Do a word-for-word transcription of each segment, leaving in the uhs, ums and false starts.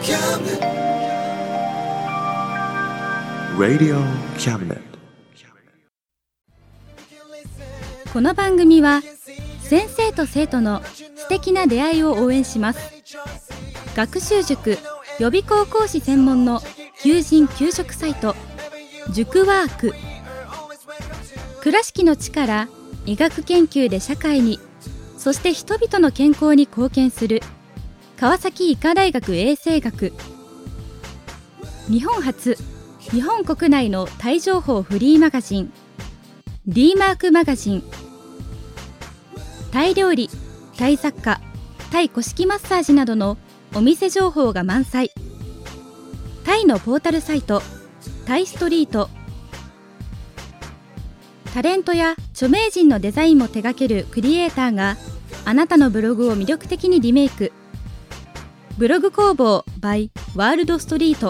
Radio Cabinet。 この番組は先生と生徒の素敵な出会いを応援します。学習塾予備校講師専門の求人・給食サイト塾ワーク。倉敷の力、医学研究で社会に、そして人々の健康に貢献する川崎医科大学衛生学。日本初、日本国内のタイ情報フリーマガジン D マークマガジン。タイ料理、タイ雑貨、タイ古式マッサージなどのお店情報が満載。タイのポータルサイトタイストリート。タレントや著名人のデザインも手掛けるクリエイターがあなたのブログを魅力的にリメイク。ブログ工房 by ワールドストリート。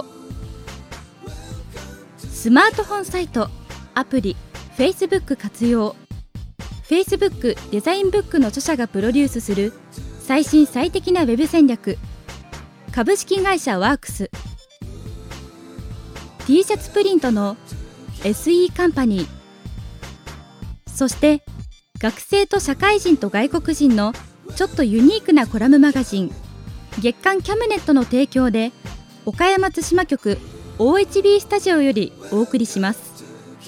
スマートフォンサイト、アプリ、Facebook 活用。Facebook デザインブックの著者がプロデュースする最新最適なウェブ戦略。株式会社ワークス。T シャツプリントの エスイー カンパニー。そして学生と社会人と外国人のちょっとユニークなコラムマガジン月刊キャムネットの提供で岡山津島局 オーエイチビー スタジオよりお送りします。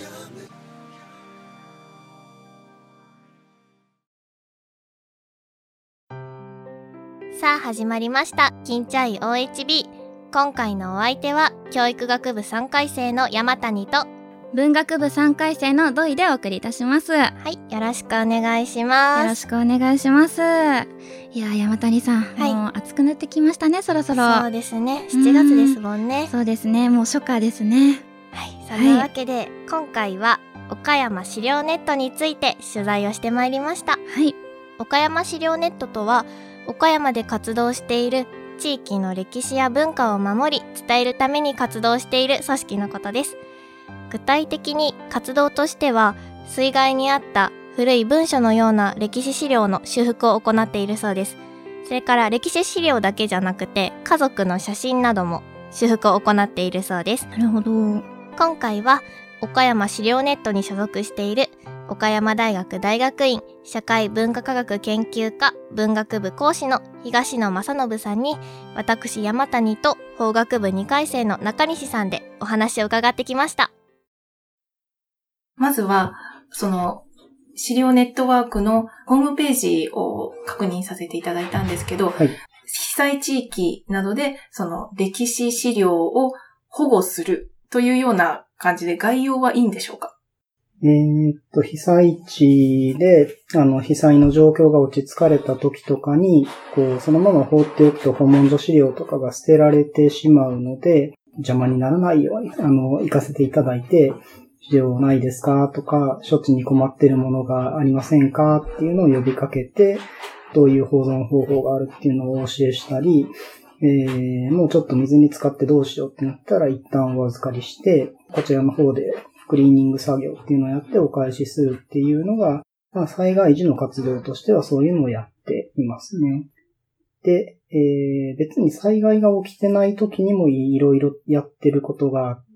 さあ始まりました、金チャイ オーエイチビー。 今回のお相手は教育学部さんかい生の山谷と文学部さんかい生の土井でお送りいたします。 はい、よろしくお願いします。 よろしくお願いします。いや山谷さん、はい、もう暑くなってきましたね、そろそろ。 そうですね、しちがつですもんね。 そうですね、もう初夏ですね。 はい、そんなわけで、はい、今回は岡山資料ネットについて取材をしてまいりました。 はい。 岡山資料ネットとは、岡山で活動している地域の歴史や文化を守り伝えるために活動している組織のことです。具体的に活動としては、水害にあった古い文書のような歴史資料の修復を行っているそうです。それから歴史資料だけじゃなくて家族の写真なども修復を行っているそうです。 なるほど。 今回は岡山資料ネットに所属している岡山大学大学院社会文化科学研究科文学部講師の東野正信さんに、私山谷と法学部にかい生の中西さんでお話を伺ってきました。 まずはその資料ネットワークのホームページを確認させていただいたんですけど、はい、被災地域などでその歴史資料を保護するというような感じで概要はいいんでしょうか？ えー、っと、被災地で、あの、被災の状況が落ち着かれた時とかに、こう、そのまま放っておくと保文書資料とかが捨てられてしまうので、邪魔にならないように、あの、行かせていただいて、資料ないですかとか、処置に困っているものがありませんかっていうのを呼びかけて、どういう保存方法があるっていうのをお教えしたり、えー、もうちょっと水に浸かってどうしようってなったら一旦お預かりして、こちらの方でクリーニング作業っていうのをやってお返しするっていうのが、まあ、災害時の活動としてはそういうのをやっていますね。で、えー、別に災害が起きてない時にもいろいろやってることがあって、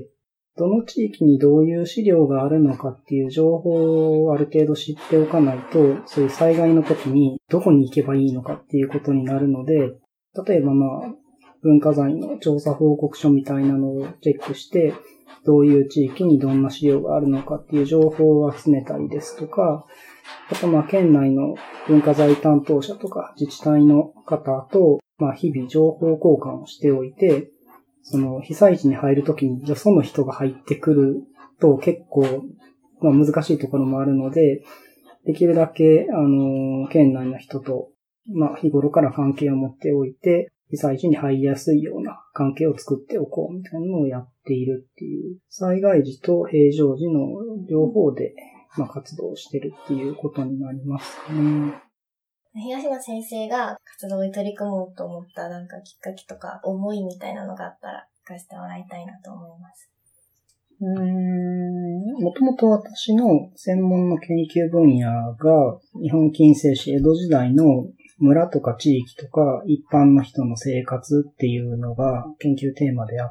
どの地域にどういう資料があるのかっていう情報をある程度知っておかないと、そういう災害の時にどこに行けばいいのかっていうことになるので、例えばまあ、文化財の調査報告書みたいなのをチェックして、どういう地域にどんな資料があるのかっていう情報を集めたりですとか、あとまあ県内の文化財担当者とか自治体の方とまあ日々情報交換をしておいて、その被災地に入るときによその人が入ってくると結構まあ難しいところもあるので、できるだけあの県内の人とまあ日頃から関係を持っておいて、被災地に入りやすいような関係を作っておこうみたいなのをやっているっていう、災害時と平常時の両方で、まあ、活動してるっていうことになりますかね。 東野先生が活動に取り組もうと思ったなんかきっかけとか思いみたいなのがあったら聞かせてもらいたいなと思います。 うーん、もともと私の専門の研究分野が日本近世史江戸時代の村とか地域とか一般の人の生活っていうのが研究テーマであって、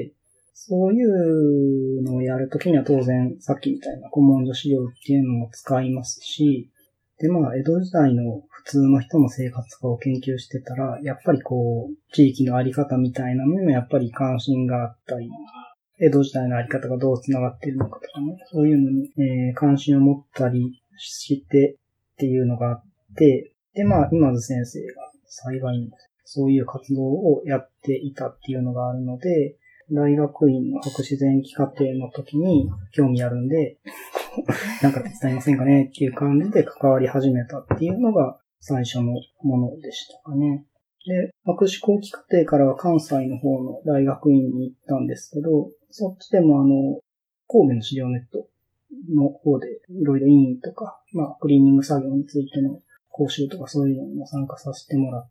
そういうのをやるときには当然さっきみたいな古文書資料っていうのも使いますし、でまあ江戸時代の普通の人の生活とかを研究してたら、やっぱりこう地域のあり方みたいなのにもやっぱり関心があったり、江戸時代のあり方がどう繋がっているのかとかね、そういうのに、えー、関心を持ったりしてっていうのがあって、で、まあ、今津先生が幸いにそういう活動をやっていたっていうのがあるので、大学院の博士前期課程の時に興味あるんで、なんか手伝いませんかねっていう感じで関わり始めたっていうのが最初のものでしたかね。で、博士後期課程からは関西の方の大学院に行ったんですけど、そっちでもあの、神戸の資料ネットの方でいろいろ委員とか、まあ、クリーニング作業についての講習とかそういうのにも参加させてもらって、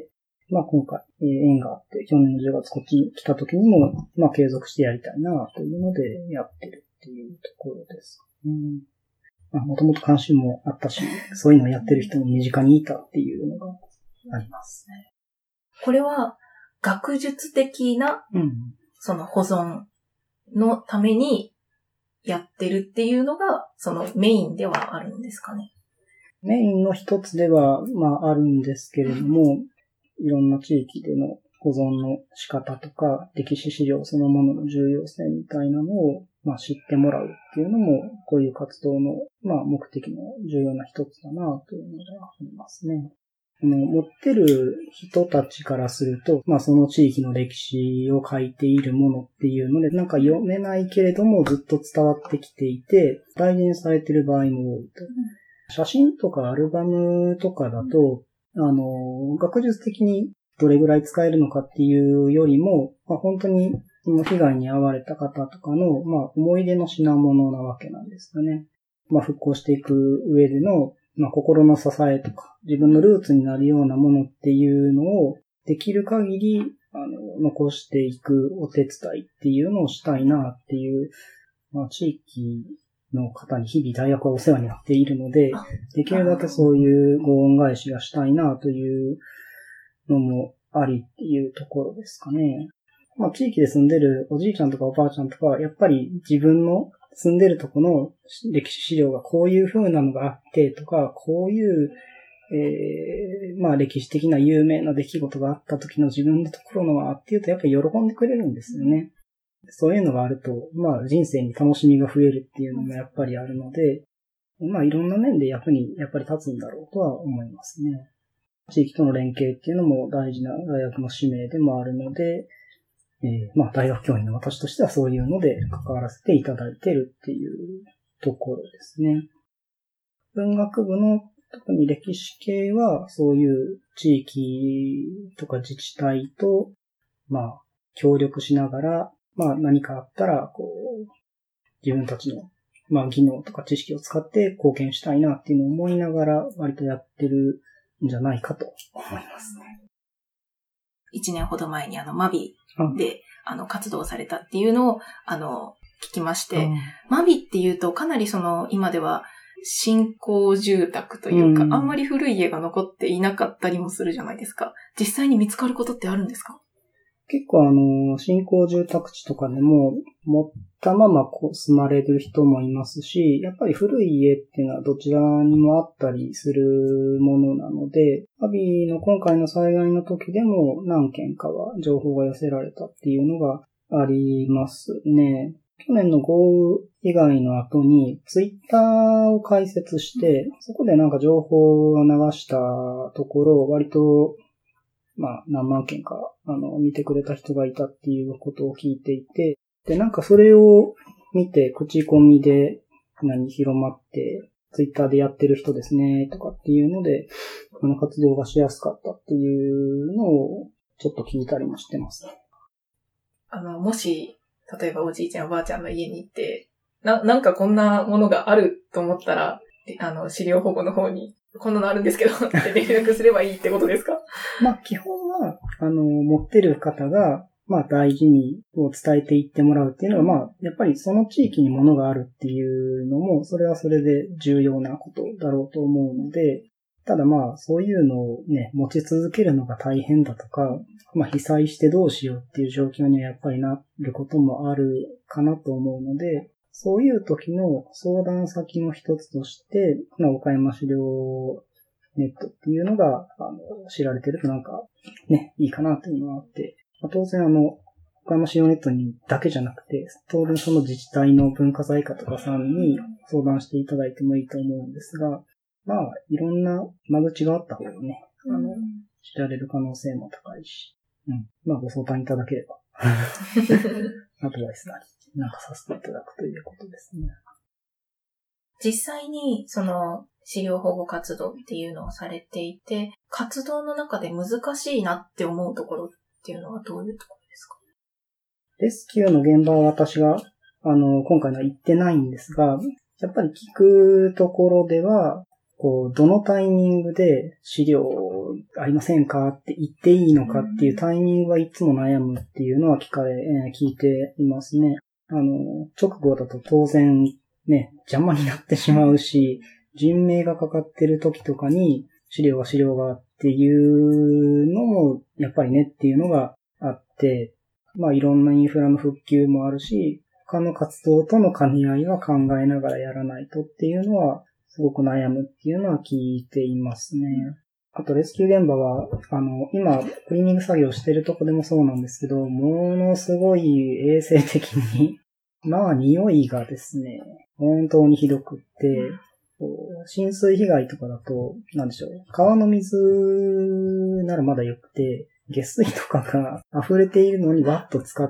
まあ今回、えー、縁があって、去年のじゅうがつこっちに来た時にも、まあ継続してやりたいなというのでやってるっていうところですね。まあもともと関心もあったし、そういうのをやってる人も身近にいたっていうのがありますね。 これは学術的な、うん、その保存のためにやってるっていうのが、そのメインではあるんですかね。 メインの一つでは、まああるんですけれども、いろんな地域での保存の仕方とか、歴史資料そのものの重要性みたいなのを、まあ、知ってもらうっていうのも、こういう活動の、まあ、目的の重要な一つだなというのがありますね。あの、持ってる人たちからすると、まあ、その地域の歴史を書いているものっていうので、なんか読めないけれどもずっと伝わってきていて、大事にされている場合も多いと。写真とかアルバムとかだと、あの、学術的にどれぐらい使えるのかっていうよりも、まあ、本当にその被害に遭われた方とかの、まあ、思い出の品物なわけなんですよね。まあ、復興していく上での、まあ、心の支えとか、自分のルーツになるようなものっていうのを、できる限り、あの、残していくお手伝いっていうのをしたいなっていう、まあ、地域の方に日々大学はお世話になっているので、できるだけそういうご恩返しがしたいなというのもありっていうところですかね。まあ地域で住んでるおじいちゃんとかおばあちゃんとかはやっぱり自分の住んでるとこの歴史資料がこういう風なのがあってとか、こういう、えー、まあ歴史的な有名な出来事があった時の自分のところのはっていうとやっぱり喜んでくれるんですよね。そういうのがあると、まあ人生に楽しみが増えるっていうのもやっぱりあるので、まあいろんな面で役にやっぱり立つんだろうとは思いますね。地域との連携っていうのも大事な大学の使命でもあるので、えー、まあ大学教員の私としてはそういうので関わらせていただいているっていうところですね。文学部の特に歴史系はそういう地域とか自治体と、まあ協力しながら、まあ何かあったら、こう、自分たちの、まあ技能とか知識を使って貢献したいなっていうのを思いながら割とやってるんじゃないかと思いますね。 一年ほど前にあの、マビで、あの、活動されたっていうのを、あの、聞きまして、うん、マビっていうとかなりその、今では新興住宅というか、うん、あんまり古い家が残っていなかったりもするじゃないですか。実際に見つかることってあるんですか？ 結構あの、新興住宅地とかでも、持ったままこう住まれる人もいますし、やっぱり古い家っていうのはどちらにもあったりするものなので、マビの今回の災害の時でも何件かは情報が寄せられたっていうのがありますね。去年の豪雨被害の後にツイッターを開設して、そこでなんか情報を流したところ、割とまあ何万件かあの見てくれた人がいたっていうことを聞いていて、でなんかそれを見て口コミで何広まってツイッターでやってる人ですねとかっていうので、この活動がしやすかったっていうのをちょっと聞いたりもしてます。 あのもし例えばおじいちゃんおばあちゃんの家に行ってななんかこんなものがあると思ったらあの資料保護の方にこんなのあるんですけどって連絡すればいいってことですか？ まあ基本は、あの、持ってる方が、まあ大事にを伝えていってもらうっていうのは、まあやっぱりその地域に物があるっていうのも、それはそれで重要なことだろうと思うので、 ただまあ、そういうのをね、持ち続けるのが大変だとか、まあ、被災してどうしようっていう状況にはやっぱりなることもあるかなと思うので、そういう時の相談先の一つとして、まあ、岡山資料ネットっていうのが、あの、知られてるとなんか、ね、いいかなっていうのがあって、まあ、当然あの、岡山資料ネットにだけじゃなくて、当然その自治体の文化財課とかさんに相談していただいてもいいと思うんですが、まあ、いろんな間口があった方がね、あの、知られる可能性も高いし、うん。まあ、ご相談いただければ、アドバイスなり、なんかさせていただくということですね。 実際に、その、資料保護活動っていうのをされていて、活動の中で難しいなって思うところっていうのはどういうところですか？ レスキューの現場は私が、あの、今回のは行ってないんですが、やっぱり聞くところでは、こう、どのタイミングで資料ありませんかって言っていいのかっていうタイミングはいつも悩むっていうのは聞かれ、えー、聞いていますね。あの、直後だと当然ね、邪魔になってしまうし、人命がかかってる時とかに資料は資料がっていうのもやっぱりねっていうのがあって、まあいろんなインフラの復旧もあるし、他の活動との兼ね合いは考えながらやらないとっていうのはすごく悩むっていうのは聞いていますね。あとレスキュー現場は、あの、今クリーニング作業してるとこでもそうなんですけど、ものすごい衛生的に、まあ匂いがですね、本当にひどくって、浸水被害とかだと、なんでしょう、川の水ならまだよくて、下水とかが溢れているのにワッと使って、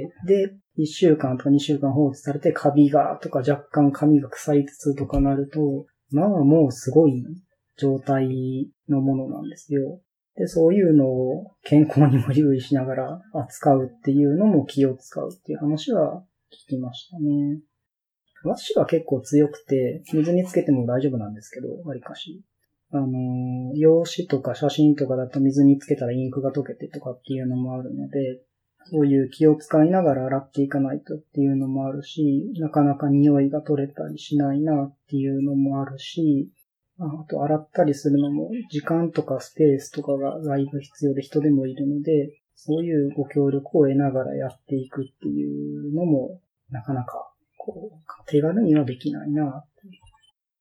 で、いっしゅうかんとかにしゅうかん放置されてカビがとか若干髪が腐りつつとかなると、まあもうすごい状態のものなんですよ。で、そういうのを健康にも留意しながら扱うっていうのも気を使うっていう話は聞きましたね。ワッシュは結構強くて、水につけても大丈夫なんですけど、わりかし。あの、用紙とか写真とかだと水につけたらインクが溶けてとかっていうのもあるので、そういう気を使いながら洗っていかないとっていうのもあるし、なかなか匂いが取れたりしないなっていうのもあるし、あと洗ったりするのも時間とかスペースとかがだいぶ必要で人でもいるので、そういうご協力を得ながらやっていくっていうのもなかなかこう手軽にはできないなっていう。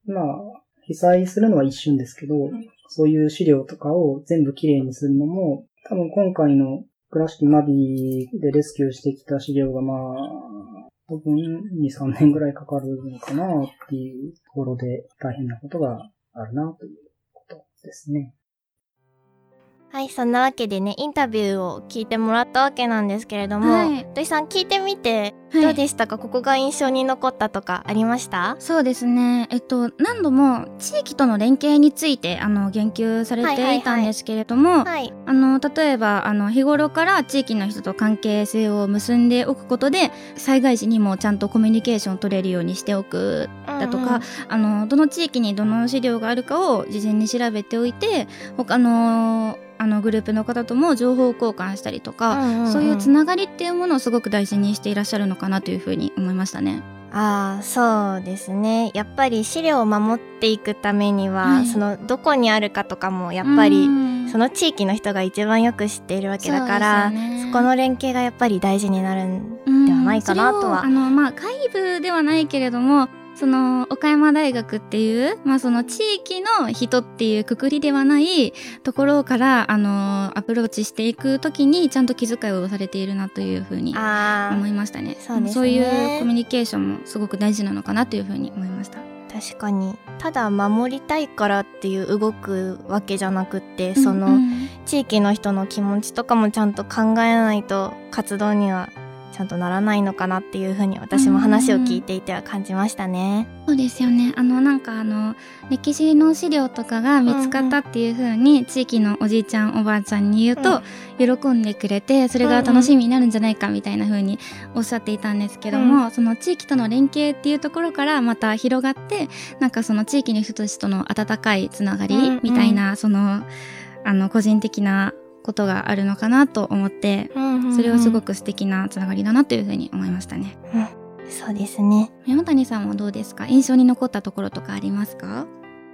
まあ、被災するのは一瞬ですけど、そういう資料とかを全部きれいにするのも、多分今回の倉敷マビでレスキューしてきた資料がまあ、多分に、さんねんぐらいかかるのかなっていうところで大変なことがあるなということですね。 はい、そんなわけでね、インタビューを聞いてもらったわけなんですけれども、はい、土井さん聞いてみてどうでしたか？はい、ここが印象に残ったとかありました？ そうですね、えっと何度も地域との連携についてあの言及されていたんですけれども、はいはいはい、あの例えばあの日頃から地域の人と関係性を結んでおくことで災害時にもちゃんとコミュニケーションを取れるようにしておくだとか、うんうん、あのどの地域にどの資料があるかを事前に調べておいて他のあのグループの方とも情報交換したりとか、うんうんうん、そういうつながりっていうものをすごく大事にしていらっしゃるのかなというふうに思いましたね。 ああ、そうですね。やっぱり資料を守っていくためには、はい、そのどこにあるかとかもやっぱりその地域の人が一番よく知っているわけだから、 そ,、ね、そこの連携がやっぱり大事になるんではないかなとは。 あの、まあ、外部ではないけれどもその岡山大学っていう、まあ、その地域の人っていうくくりではないところからあのアプローチしていくときにちゃんと気遣いをされているなというふうに思いましたね。そうですね。そういうコミュニケーションもすごく大事なのかなというふうに思いました。 確かにただ守りたいからっていう動くわけじゃなくって、その地域の人の気持ちとかもちゃんと考えないと活動にはちゃんとならないのかなっていうふうに私も話を聞いていては感じましたね。 そうですよね。あのなんかあの歴史の資料とかが見つかったっていうふうに地域のおじいちゃんおばあちゃんに言うと喜んでくれて、それが楽しみになるんじゃないかみたいなふうにおっしゃっていたんですけども、うん、その地域との連携っていうところからまた広がって、なんかその地域の人たちとの温かいつながりみたいな、うんうん、そのあの個人的なことがあるのかなと思って、うんうんうん、それはすごく素敵なつながりだなというふうに思いましたね。 うん、そうですね。 山谷さんはどうですか？印象に残ったところとかありますか？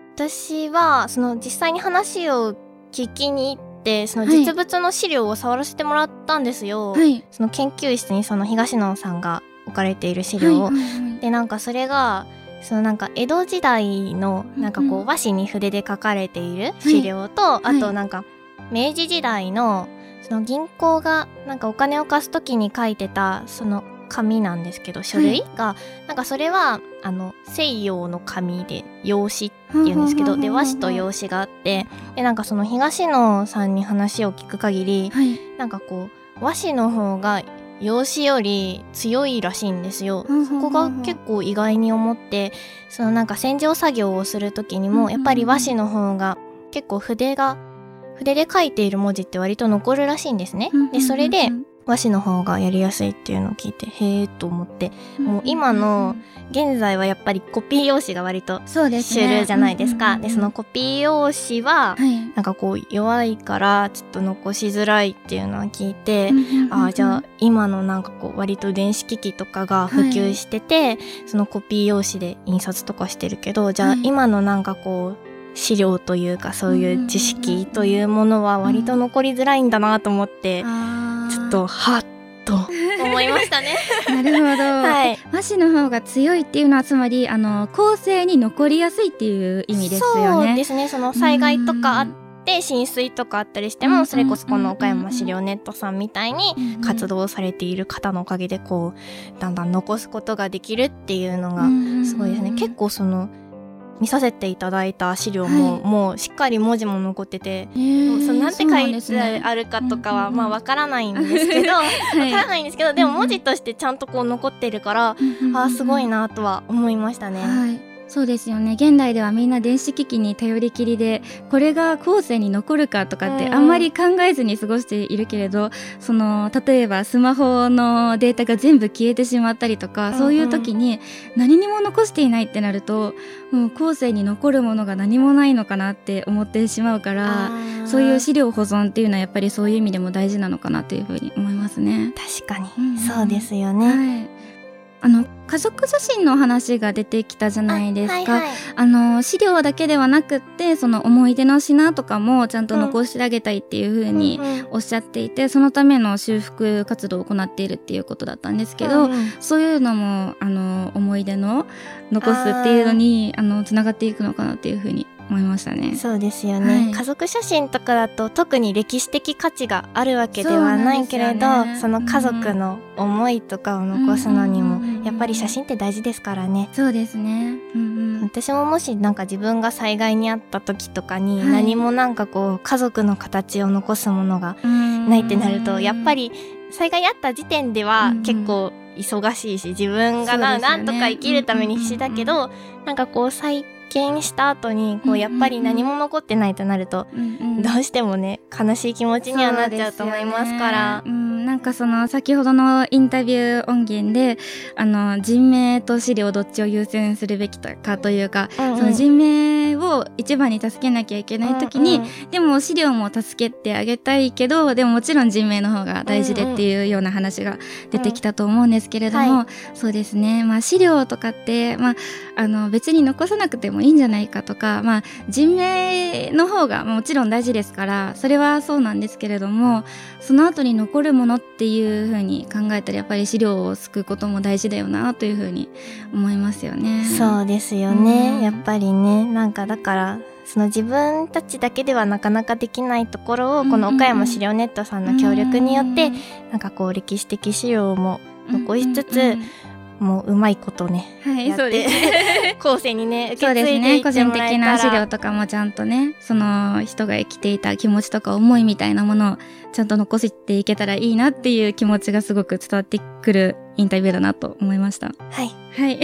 私はその実際に話を聞きに行ってその実物の資料を触らせてもらったんですよ、はい、その研究室にその東野さんが置かれている資料を、はいはいはい、でなんかそれがそのなんか江戸時代のなんかこう和紙に筆で書かれている資料と、はい、あとなんか明治時代のその銀行がなんかお金を貸すときに書いてたその紙なんですけど書類が、はい、なんかそれはあの西洋の紙で用紙っていうんですけど、で和紙と用紙があって、でなんかその東野さんに話を聞く限り、はい、なんかこう和紙の方が用紙より強いらしいんですよ。そこが結構意外に思って、そのなんか洗浄作業をする時にもやっぱり和紙の方が結構筆が筆で書いている文字って割と残るらしいんですね。でそれで和紙の方がやりやすいっていうのを聞いてへーと思って、もう今の現在はやっぱりコピー用紙が割と主流じゃないですか。でそのコピー用紙はなんかこう弱いからちょっと残しづらいっていうのを聞いて、ああじゃあ今のなんかこう割と電子機器とかが普及してて、そのコピー用紙で印刷とかしてるけど、じゃあ今のなんかこう資料というかそういう知識というものは割と残りづらいんだなと思って、ちょっとはっと思いましたね。 なるほど、はい、和紙の方が強いっていうのはつまりあの後世に残りやすいっていう意味ですよね。 そうですね。その災害とかあって浸水とかあったりしても、それこそこの岡山資料ネットさんみたいに活動されている方のおかげでこうだんだん残すことができるっていうのがすごいですね。結構その見させていただいた資料も、はい、もうしっかり文字も残ってて、そのなんて書いてあるかとかはまあわからないんですけど、わからないんですけど、でも文字としてちゃんとこう残ってるから、あすごいなとは思いましたね。 はい、そうですよね。現代ではみんな電子機器に頼りきりで、これが後世に残るかとかってあんまり考えずに過ごしているけれど、うん、その例えばスマホのデータが全部消えてしまったりとか、うんうん、そういう時に何にも残していないってなると、もう後世に残るものが何もないのかなって思ってしまうから、そういう資料保存っていうのはやっぱりそういう意味でも大事なのかなというふうに思いますね。 確かに、うんうん、そうですよね。はい、 あの家族写真の話が出てきたじゃないですか。あ、はいはい、あの資料だけではなくってその思い出の品とかもちゃんと残してあげたいっていう風におっしゃっていて、うんうん、そのための修復活動を行っているっていうことだったんですけど、うんうん、そういうのもあの思い出の残すっていうのにあのつながっていくのかなっていう風に思いましたね。 そうですよね、はい、家族写真とかだと特に歴史的価値があるわけではないけれど、 そ, ね、その家族の思いとかを残すのにもやっぱり写真って大事ですからね。 そうですね、うんうん、 私ももしなんか自分が災害にあった時とかに何もなんかこう家族の形を残すものがないってなると、やっぱり災害あった時点では結構忙しいし、自分が な,、ね、なんとか生きるために必死だけど、うんうんうん、なんかこう再建した後にこうやっぱり何も残ってないとなると、うんうん、どうしてもね悲しい気持ちにはなっちゃうと思いますから、 うん、なんかその先ほどのインタビュー音源であの人命と資料どっちを優先するべきかというか、うんうん、その人命を一番に助けなきゃいけない時に、うんうん、でも資料も助けてあげたいけどでももちろん人命の方が大事でっていうような話が出てきたと思うんですけれども、うんはい、そうですね、まあ、資料とかって、まあ、あの別に残さなくてもいいんじゃないかとか、まあ、人命の方がもちろん大事ですからそれはそうなんですけれども、その後に残るものっていう風に考えたらやっぱり資料を救うことも大事だよなという風に思いますよね。 そうですよね、うん、やっぱりね、なんかだからその自分たちだけではなかなかできないところをこの岡山資料ネットさんの協力によってなんかこう歴史的資料も残しつつ、うんうんうんもううまいことね、はい、やって後世にね受け継いでいってもらえたら、そうですね、個人的な資料とかもちゃんとねその人が生きていた気持ちとか思いみたいなものをちゃんと残していけたらいいなっていう気持ちがすごく伝わってくるインタビューだなと思いました。 はいはい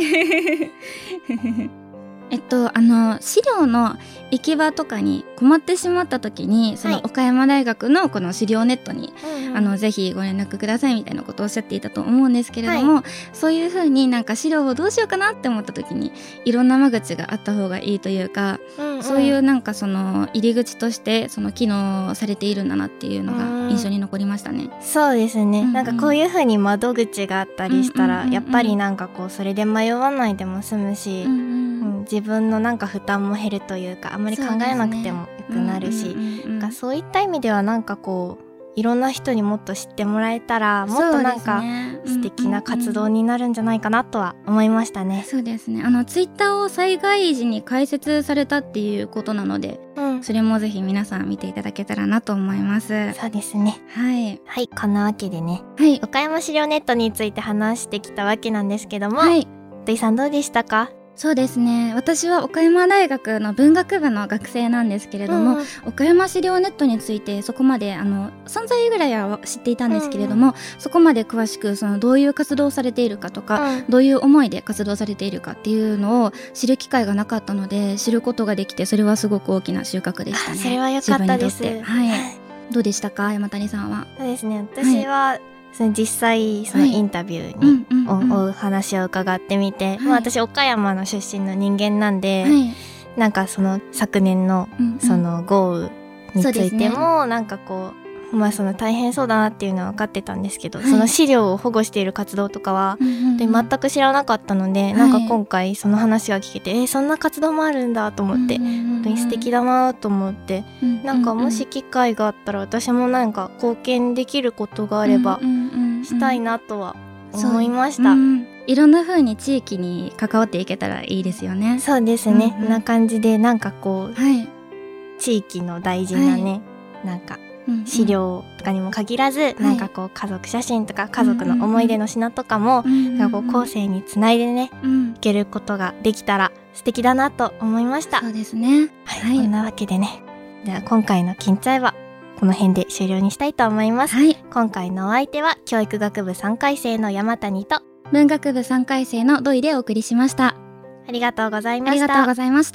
えっとあの資料の行き場とかに困ってしまった時にその岡山大学のこの資料ネットに、はい、あのぜひご連絡くださいみたいなことをおっしゃっていたと思うんですけれども、はい、そういう風になんか資料をどうしようかなって思った時にいろんな間口があった方がいいというか、うんうん、そういうなんかその入り口としてその機能されているんだなっていうのが印象に残りましたね。 うん、そうですね、うんうん、なんかこういう風に窓口があったりしたら、うんうんうんうん、やっぱりなんかこうそれで迷わないでも済むし、うんうん 、自分のなんか負担も減るというか、あんまり考えなくてもよくなるし、そう、そういった意味ではなんかこういろんな人にもっと知ってもらえたら、もっとなんか素敵な活動になるんじゃないかなとは思いましたね。 そうですね。あのツイッターを災害時に開設されたっていうことなので、うん、それもぜひ皆さん見ていただけたらなと思います。 そうですね。 はいはい、こんなわけでね、 はい、 岡山資料ネットについて話してきたわけなんですけども、 はい、 土井さんどうでしたか？ そうですね。私は岡山大学の文学部の学生なんですけれども、うん、岡山資料ネットについてそこまであの存在ぐらいは知っていたんですけれども、うん、そこまで詳しくそのどういう活動をされているかとか、うん、どういう思いで活動されているかっていうのを知る機会がなかったので、知ることができて、それはすごく大きな収穫でしたね。 それは良かったです。 はい。どうでしたか、山谷さんは？ そうですね。私は、はい、その実際そのインタビューにお話を伺ってみて、はい、まあ、私岡山の出身の人間なんで、はい、なんかその昨年のその豪雨についてもなんかこう、まあその大変そうだなっていうのは分かってたんですけど、はい、その資料を保護している活動とかは、で全く知らなかったので、はい、なんか今回その話が聞けて、えー、そんな活動もあるんだと思って、本当に素敵だなと思って、なんかもし機会があったら私もなんか貢献できることがあればしたいなとは思いました。 いろんな風に地域に関わっていけたらいいですよね。 そうですね、うんうん、こんな感じでなんかこう、はい、地域の大事なね、はい、なんか資料とかにも限らず、はい、なんかこう家族写真とか家族の思い出の品とかも、うんうんうん、なんかこう後世につないでね、うん、いけることができたら素敵だなと思いました。 そうですね、 はいはい、こんなわけでね、では今回の金ちゃいはこの辺で終了にしたいと思います、はい、今回のお相手は教育学部さんかい生の山谷と文学部さんかい生の土井でお送りしました。 ありがとうございました。 ありがとうございました。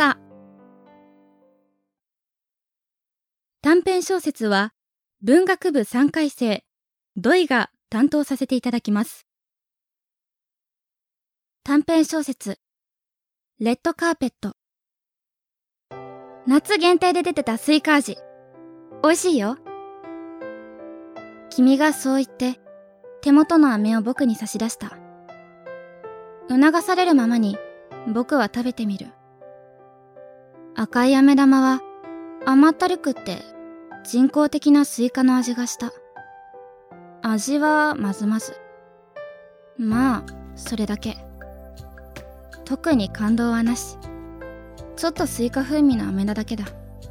短編小説は文学部さんかい生土井が担当させていただきます。短編小説レッドカーペット。夏限定で出てたスイカ味、美味しいよ。君がそう言って手元の飴を僕に差し出した。促されるままに僕は食べてみる。赤い飴玉は甘ったるくって人工的なスイカの味がした。味はまずまず。まあそれだけ。特に感動はなし。ちょっとスイカ風味の飴なだけだ。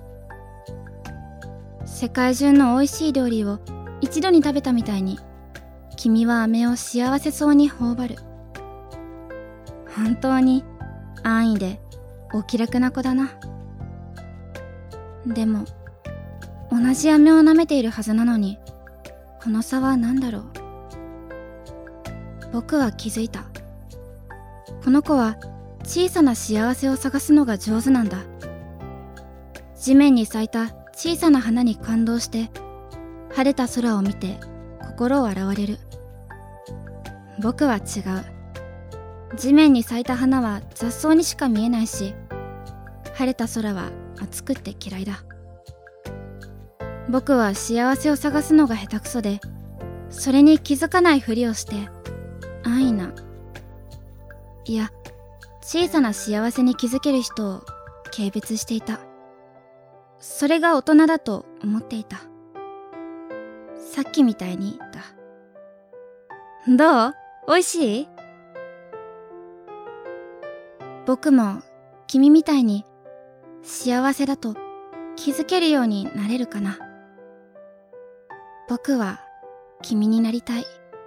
世界中の美味しい料理を一度に食べたみたいに、君は飴を幸せそうに頬張る。本当に安易でお気楽な子だな。でも同じ飴を舐めているはずなのに、この差は何だろう。僕は気づいた。この子は小さな幸せを探すのが上手なんだ。地面に咲いた小さな花に感動して、晴れた空を見て心を洗われる。僕は違う。地面に咲いた花は雑草にしか見えないし、晴れた空は暑くって嫌いだ。僕は幸せを探すのが下手くそで、それに気づかないふりをして安易な、いや小さな幸せに気づける人を軽蔑していた。それが大人だと思っていた。さっきみたいにだ。どう？おいしい？僕も君みたいに幸せだと気づけるようになれるかな。僕は君になりたい。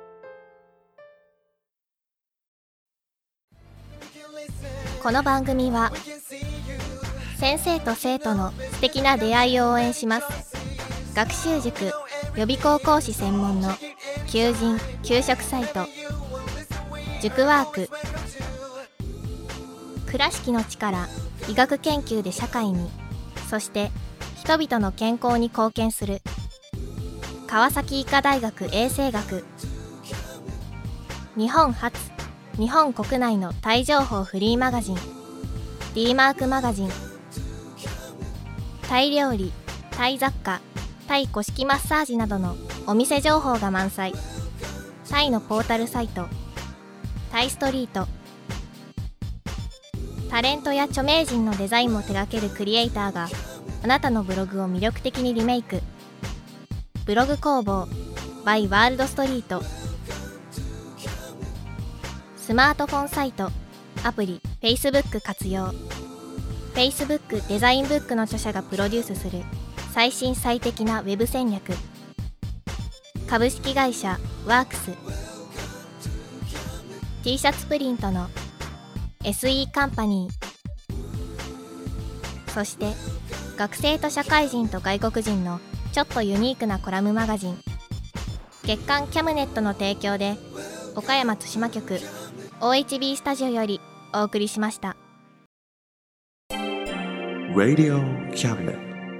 この番組は先生と生徒の素敵な出会いを応援します。学習塾予備校講師専門の求人・給食サイト塾ワーク、倉敷の力医学研究で社会に、そして人々の健康に貢献する川崎医科大学衛生学、日本初日本国内のタイ情報フリーマガジン D マークマガジン、タイ料理、タイ雑貨、タイ古式マッサージなどのお店情報が満載、タイのポータルサイトタイストリート、 タレントや著名人のデザインも手掛けるクリエイターがあなたのブログを魅力的にリメイク。ブログ工房 by ワールドストリート。スマートフォンサイト、アプリ、Facebook 活用。Facebook デザインブックの著者がプロデュースする最新最適なウェブ戦略。株式会社ワークス。T シャツプリントの エスイー カンパニー。そして学生と社会人と外国人のちょっとユニークなコラムマガジン、月刊キャムネットの提供で岡山津島局 オーエイチビー スタジオよりお送りしました。 Radio Cabinet.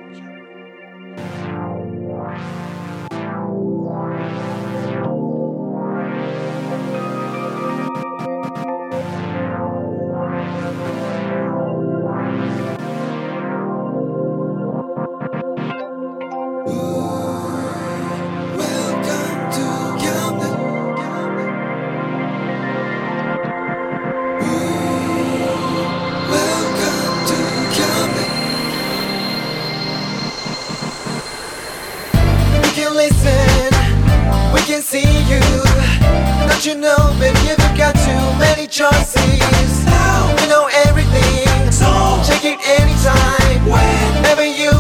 You know, baby, you've got too many choices. Now you know everything, so check it anytime, whenever you